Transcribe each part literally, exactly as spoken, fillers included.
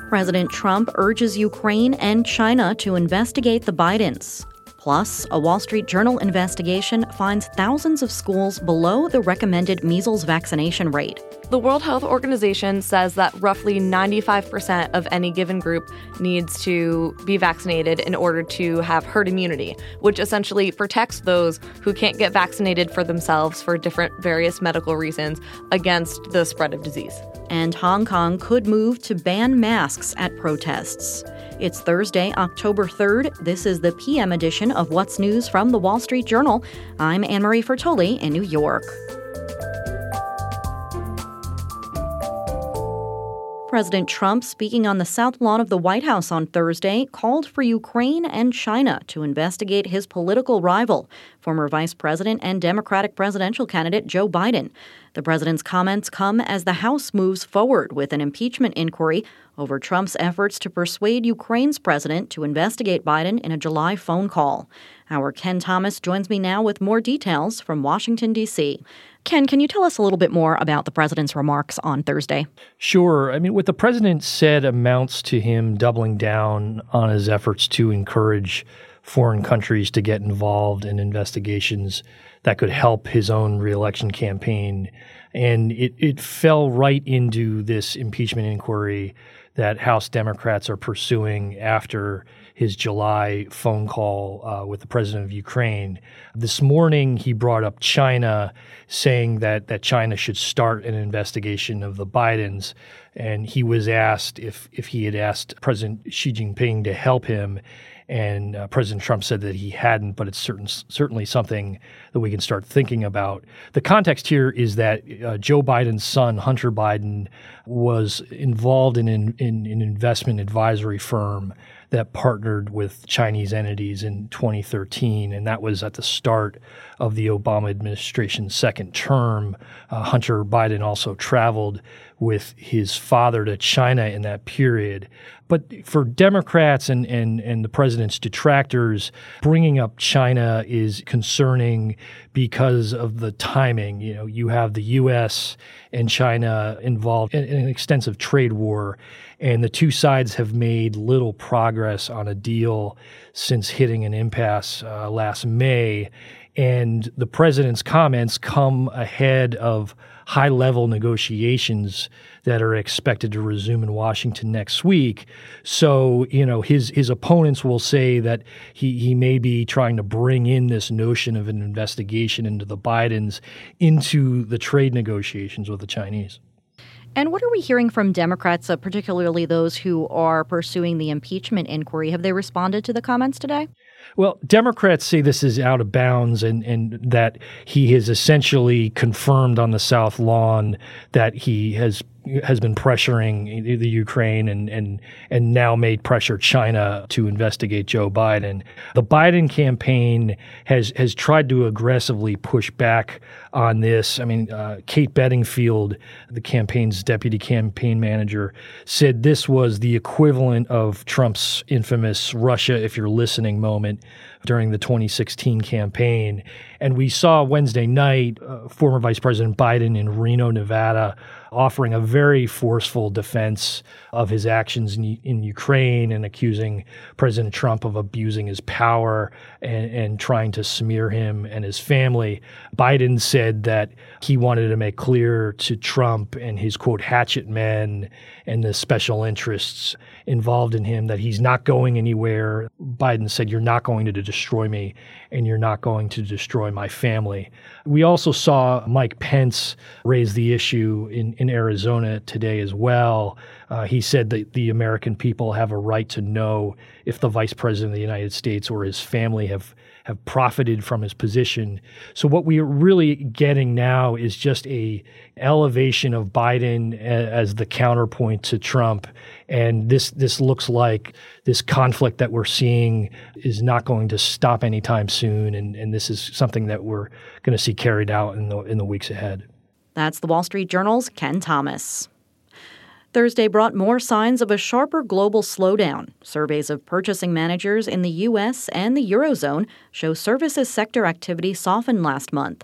President Trump urges Ukraine and China to investigate the Bidens. Plus, a Wall Street Journal investigation finds thousands of schools below the recommended measles vaccination rate. The World Health Organization says that roughly ninety-five percent of any given group needs to be vaccinated in order to have herd immunity, which essentially protects those who can't get vaccinated for themselves for different various medical reasons against the spread of disease. And Hong Kong could move to ban masks at protests. It's Thursday, October third. This is the P M edition of What's News from the Wall Street Journal. I'm Anne-Marie Fertoli in New York. President Trump, speaking on the South Lawn of the White House on Thursday, called for Ukraine and China to investigate his political rival, former Vice President and Democratic presidential candidate Joe Biden. The president's comments come as the House moves forward with an impeachment inquiry over Trump's efforts to persuade Ukraine's president to investigate Biden in a July phone call. Our Ken Thomas joins me now with more details from Washington, D C Ken, can you tell us a little bit more about the president's remarks on Thursday? Sure. I mean, what the president said amounts to him doubling down on his efforts to encourage foreign countries to get involved in investigations that could help his own reelection campaign. And it, it fell right into this impeachment inquiry that House Democrats are pursuing after his July phone call uh, with the president of Ukraine. This morning, he brought up China, saying that, that China should start an investigation of the Bidens. And he was asked if, if he had asked President Xi Jinping to help him. And uh, President Trump said that he hadn't, but it's certain, certainly something that we can start thinking about. The context here is that uh, Joe Biden's son, Hunter Biden, was involved in, in, in an investment advisory firm that partnered with Chinese entities in twenty thirteen, and that was at the start of the Obama administration's second term. Uh, Hunter Biden also traveled with his father to China in that period. But for Democrats and, and, and the president's detractors, bringing up China is concerning because of the timing. You know, you have the U S and China involved in, in an extensive trade war, and the two sides have made little progress on a deal since hitting an impasse uh, last May. And the president's comments come ahead of high-level negotiations that are expected to resume in Washington next week. So, you know, his his opponents will say that he, he may be trying to bring in this notion of an investigation into the Bidens into the trade negotiations with the Chinese. And what are we hearing from Democrats, uh, particularly those who are pursuing the impeachment inquiry? Have they responded to the comments today? Well, Democrats say this is out of bounds and, and that he has essentially confirmed on the South Lawn that he has has been pressuring the Ukraine and, and and now made pressure China to investigate Joe Biden. The Biden campaign has has tried to aggressively push back on this. I mean, uh, Kate Bedingfield, the campaign's deputy campaign manager, said this was the equivalent of Trump's infamous Russia, if you're listening moment during the twenty sixteen campaign. And we saw Wednesday night uh, former Vice President Biden in Reno, Nevada, offering a very forceful defense of his actions in, in Ukraine and accusing President Trump of abusing his power and, and trying to smear him and his family. Biden said that he wanted to make clear to Trump and his, quote, hatchet men and the special interests involved in him that he's not going anywhere. Biden said, "You're not going to destroy me, and you're not going to destroy my family." We also saw Mike Pence raise the issue in, in Arizona today as well. Uh, he said that the American people have a right to know if the vice president of the United States or his family have have profited from his position. So what we're really getting now is just a elevation of Biden as the counterpoint to Trump. And this this looks like this conflict that we're seeing is not going to stop anytime soon. And, and this is something that we're going to see carried out in the in the weeks ahead. That's the Wall Street Journal's Ken Thomas. Thursday brought more signs of a sharper global slowdown. Surveys of purchasing managers in the U S and the Eurozone show services sector activity softened last month.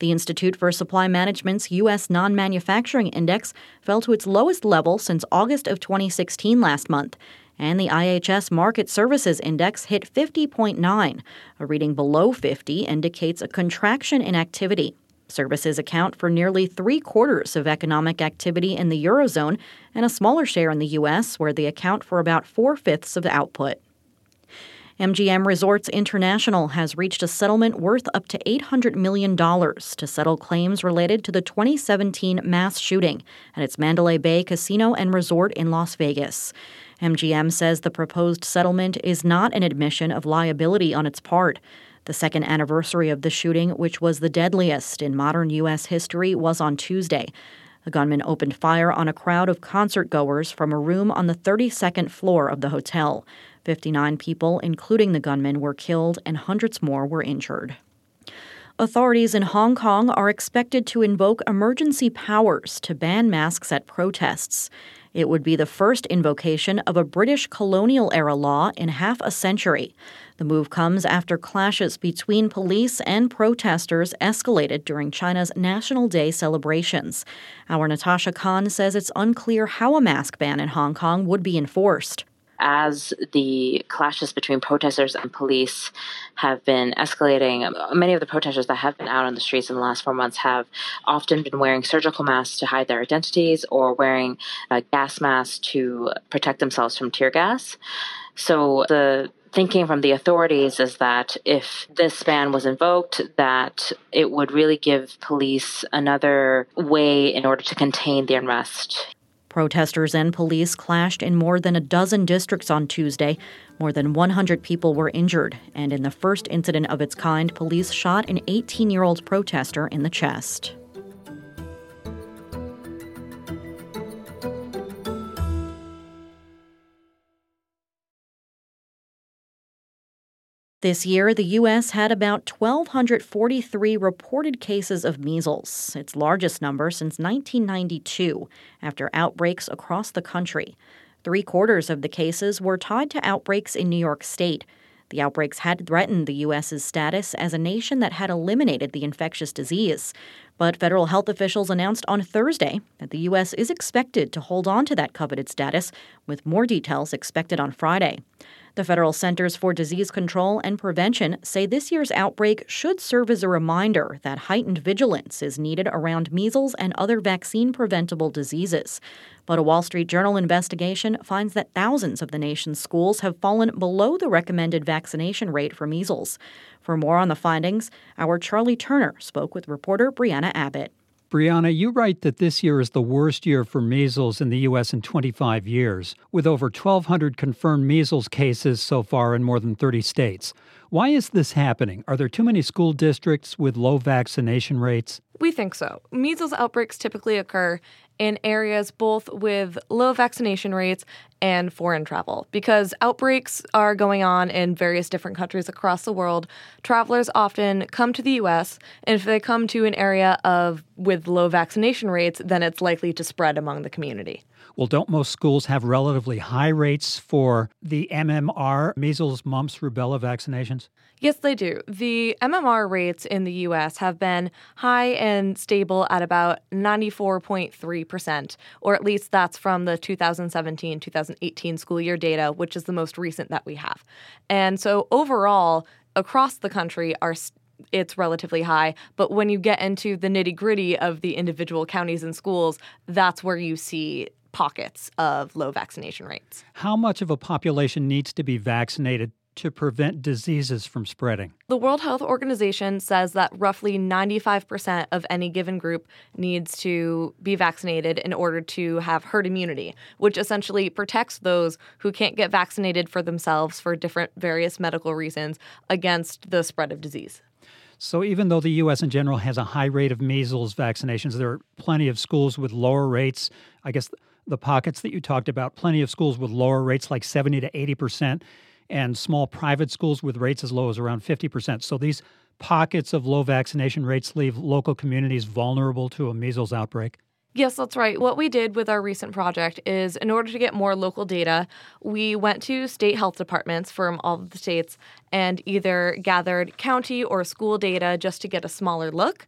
The Institute for Supply Management's U S Non-Manufacturing Index fell to its lowest level since August of twenty sixteen last month, and the I H S Market Services Index hit fifty point nine. A reading below fifty indicates a contraction in activity. Services account for nearly three-quarters of economic activity in the Eurozone and a smaller share in the U S, where they account for about four-fifths of output. M G M Resorts International has reached a settlement worth up to eight hundred million dollars to settle claims related to the twenty seventeen mass shooting at its Mandalay Bay Casino and Resort in Las Vegas. M G M says the proposed settlement is not an admission of liability on its part. The second anniversary of the shooting, which was the deadliest in modern U S history, was on Tuesday. A gunman opened fire on a crowd of concert-goers from a room on the thirty-second floor of the hotel. fifty-nine people, including the gunman, were killed and hundreds more were injured. Authorities in Hong Kong are expected to invoke emergency powers to ban masks at protests. It would be the first invocation of a British colonial-era law in half a century. The move comes after clashes between police and protesters escalated during China's National Day celebrations. Our Natasha Khan says it's unclear how a mask ban in Hong Kong would be enforced. As the clashes between protesters and police have been escalating, many of the protesters that have been out on the streets in the last four months have often been wearing surgical masks to hide their identities or wearing a gas masks to protect themselves from tear gas. So the thinking from the authorities is that if this ban was invoked, that it would really give police another way in order to contain the unrest. Protesters and police clashed in more than a dozen districts on Tuesday. More than one hundred people were injured, and in the first incident of its kind, police shot an eighteen-year-old protester in the chest. This year, the U S had about one thousand two hundred forty-three reported cases of measles, its largest number since nineteen ninety-two, after outbreaks across the country. Three-quarters of the cases were tied to outbreaks in New York State. The outbreaks had threatened the U S's status as a nation that had eliminated the infectious disease. But federal health officials announced on Thursday that the U S is expected to hold on to that coveted status, with more details expected on Friday. The Federal Centers for Disease Control and Prevention say this year's outbreak should serve as a reminder that heightened vigilance is needed around measles and other vaccine-preventable diseases. But a Wall Street Journal investigation finds that thousands of the nation's schools have fallen below the recommended vaccination rate for measles. For more on the findings, our Charlie Turner spoke with reporter Brianna Abbott. Brianna, you write that this year is the worst year for measles in the U S in twenty-five years, with over twelve hundred confirmed measles cases so far in more than thirty states. Why is this happening? Are there too many school districts with low vaccination rates? We think so. Measles outbreaks typically occur in areas both with low vaccination rates and foreign travel. Because outbreaks are going on in various different countries across the world, travelers often come to the U S, and if they come to an area of with low vaccination rates, then it's likely to spread among the community. Well, don't most schools have relatively high rates for the M M R, measles, mumps, rubella vaccinations? Yes, they do. The M M R rates in the U S have been high and stable at about ninety-four point three percent, or at least that's from the two thousand seventeen two thousand eighteen school year data, which is the most recent that we have. And so overall, across the country, our it's relatively high, but when you get into the nitty-gritty of the individual counties and schools, that's where you see pockets of low vaccination rates. How much of a population needs to be vaccinated to prevent diseases from spreading? The World Health Organization says that roughly ninety-five percent of any given group needs to be vaccinated in order to have herd immunity, which essentially protects those who can't get vaccinated for themselves for different various medical reasons against the spread of disease. So even though the U S in general has a high rate of measles vaccinations, there are plenty of schools with lower rates. I guess the pockets that you talked about, plenty of schools with lower rates like seventy to eighty percent, and small private schools with rates as low as around fifty percent. So these pockets of low vaccination rates leave local communities vulnerable to a measles outbreak. Yes, that's right. What we did with our recent project is, in order to get more local data, we went to state health departments from all of the states and either gathered county or school data just to get a smaller look.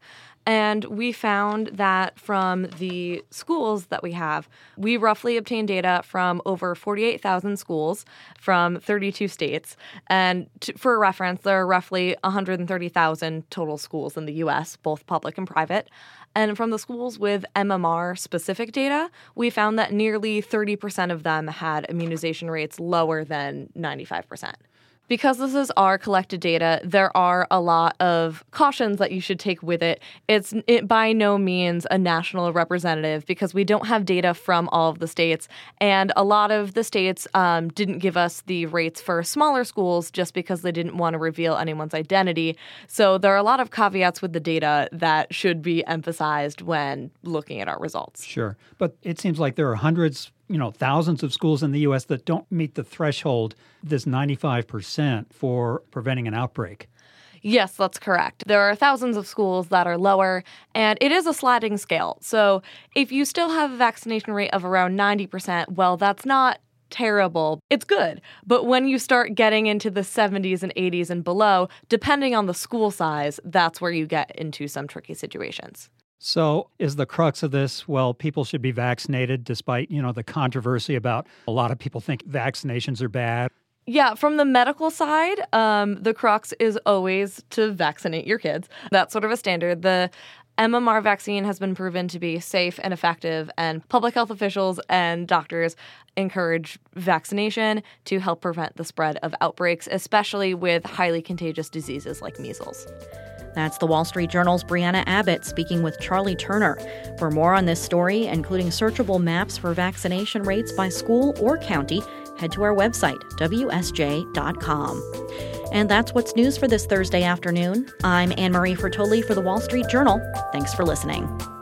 And we found that from the schools that we have, we roughly obtained data from over forty-eight thousand schools from thirty-two states. And to, for reference, there are roughly one hundred thirty thousand total schools in the U S, both public and private. And from the schools with M M R-specific data, we found that nearly thirty percent of them had immunization rates lower than ninety-five percent. Because this is our collected data, there are a lot of cautions that you should take with it. It's it by no means a national representative because we don't have data from all of the states. And a lot of the states um, didn't give us the rates for smaller schools just because they didn't want to reveal anyone's identity. So there are a lot of caveats with the data that should be emphasized when looking at our results. Sure. But it seems like there are hundreds, you know, thousands of schools in the U S that don't meet the threshold, this ninety-five percent for preventing an outbreak. Yes, that's correct. There are thousands of schools that are lower, and it is a sliding scale. So if you still have a vaccination rate of around ninety percent, well, that's not terrible. It's good. But when you start getting into the seventies and eighties and below, depending on the school size, that's where you get into some tricky situations. So is the crux of this, well, people should be vaccinated despite, you know, the controversy about a lot of people think vaccinations are bad? Yeah, from the medical side, um, the crux is always to vaccinate your kids. That's sort of a standard. The M M R vaccine has been proven to be safe and effective, and public health officials and doctors encourage vaccination to help prevent the spread of outbreaks, especially with highly contagious diseases like measles. That's the Wall Street Journal's Brianna Abbott speaking with Charlie Turner. For more on this story, including searchable maps for vaccination rates by school or county, head to our website, W S J dot com. And that's what's news for this Thursday afternoon. I'm Anne-Marie Fertoli for the Wall Street Journal. Thanks for listening.